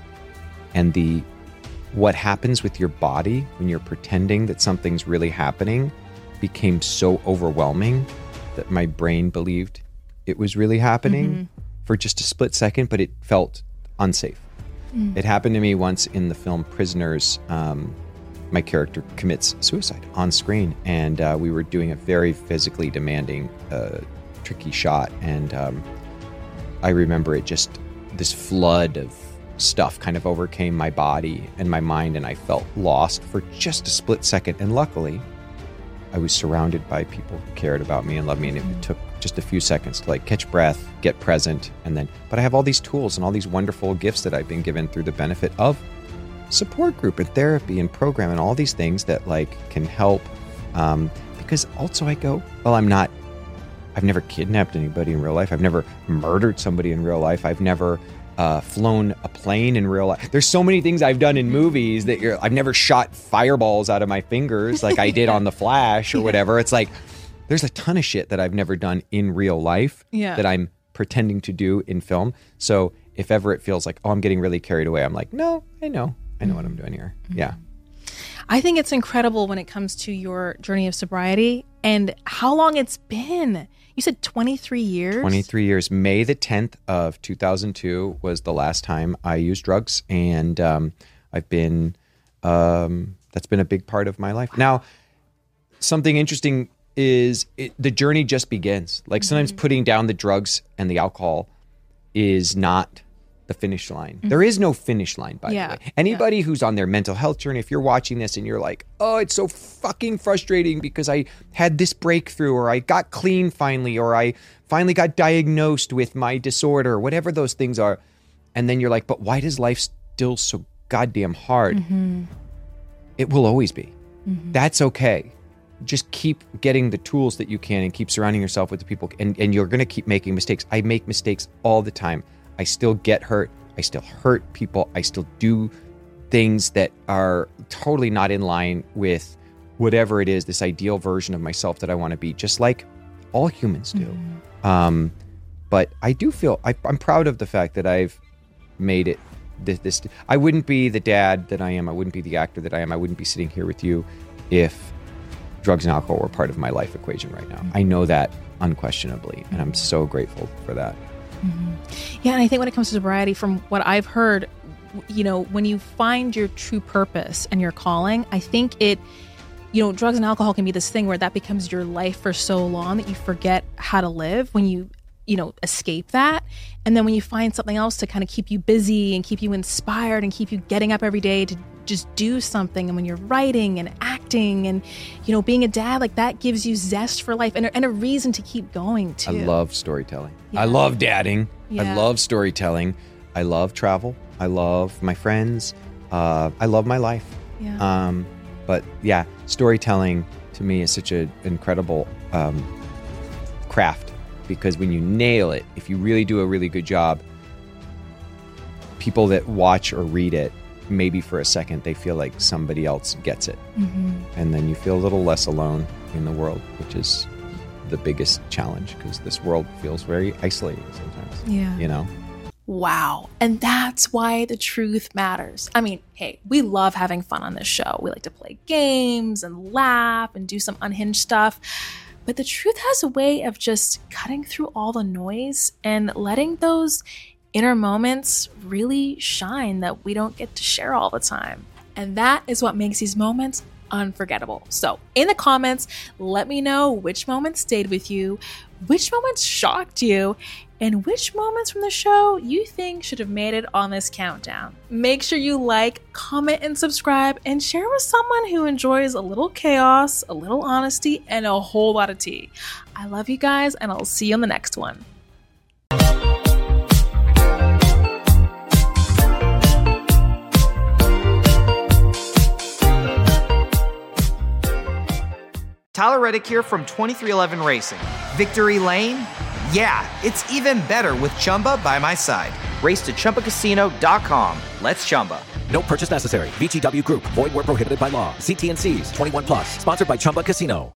and the what happens with your body when you're pretending that something's really happening became so overwhelming that my brain believed it was really happening Mhm. for just a split second, but it felt unsafe. Mm. It happened to me once in the film Prisoners. Um, my character commits suicide on screen, and uh, we were doing a very physically demanding, uh, tricky shot, and um, I remember it just, this flood of stuff kind of overcame my body and my mind, and I felt lost for just a split second. And luckily, I was surrounded by people who cared about me and loved me, and it took just a few seconds to like catch breath, get present, and then, but I have all these tools and all these wonderful gifts that I've been given through the benefit of support group and therapy and program and all these things that like can help. Um, because also I go, well, I'm not, I've never kidnapped anybody in real life. I've never murdered somebody in real life. I've never uh, flown a plane in real life. There's so many things I've done in movies that you're, I've never shot fireballs out of my fingers like I did on The Flash or whatever. It's like, there's a ton of shit that I've never done in real life Yeah. that I'm pretending to do in film. So if ever it feels like, oh, I'm getting really carried away, I'm like, no, I know. I know what I'm doing here. Yeah. I think it's incredible when it comes to your journey of sobriety and how long it's been. You said twenty-three years? twenty-three years. May the tenth of two thousand two was the last time I used drugs. And um, I've been, um, that's been a big part of my life. Now, something interesting is it, the journey just begins. Like sometimes putting down the drugs and the alcohol is not the finish line. Mhm. There is no finish line, by Yeah. the way. Anybody who's on their mental health journey, if you're watching this and you're like, oh, it's so fucking frustrating because I had this breakthrough, or I got clean finally, or I finally got diagnosed with my disorder, whatever those things are. And then you're like, but why does life still so goddamn hard? Mhm. It will always be. Mhm. That's okay. Just keep getting the tools that you can and keep surrounding yourself with the people, and, and you're going to keep making mistakes. I make mistakes all the time. I still get hurt. I still hurt people. I still do things that are totally not in line with whatever it is, this ideal version of myself that I want to be, just like all humans do. Mm-hmm. Um, but I do feel, I, I'm proud of the fact that I've made it this, this. I wouldn't be the dad that I am. I wouldn't be the actor that I am. I wouldn't be sitting here with you if drugs and alcohol were part of my life equation right now. I know that unquestionably, and I'm so grateful for that. Mhm. Yeah, and I think when it comes to sobriety, from what I've heard, w- you know, when you find your true purpose and your calling, I think it, you know, drugs and alcohol can be this thing where that becomes your life for so long that you forget how to live when you, you know, escape that. And then when you find something else to kind of keep you busy and keep you inspired and keep you getting up every day to just do something. And when you're writing and acting and, you know, being a dad, like that gives you zest for life and a, and a reason to keep going too. I love storytelling. Yeah. I love dadding. I Yeah. love storytelling. I love travel. I love my friends. Uh, I love my life. Yeah. Um, but yeah, storytelling to me is such an incredible um, craft, because when you nail it, if you really do a really good job, people that watch or read it, maybe for a second, they feel like somebody else gets it. Mhm. And then you feel a little less alone in the world, which is the biggest challenge, because this world feels very isolating sometimes. Yeah. You know? Wow. And that's why the truth matters. I mean, hey, we love having fun on this show. We like to play games and laugh and do some unhinged stuff. But the truth has a way of just cutting through all the noise and letting those inner moments really shine that we don't get to share all the time. And that is what makes these moments unforgettable. So in the comments, let me know which moments stayed with you, which moments shocked you, and which moments from the show you think should have made it on this countdown. Make sure you like, comment, and subscribe, and share with someone who enjoys a little chaos, a little honesty, and a whole lot of tea. I love you guys, and I'll see you on the next one. Tyler Reddick here from twenty-three eleven Racing. Victory Lane? Yeah, it's even better with Chumba by my side. Race to Chumba Casino dot com. Let's Chumba. No purchase necessary. V G W Group. Void where prohibited by law. See T and C's. twenty-one plus. Sponsored by Chumba Casino.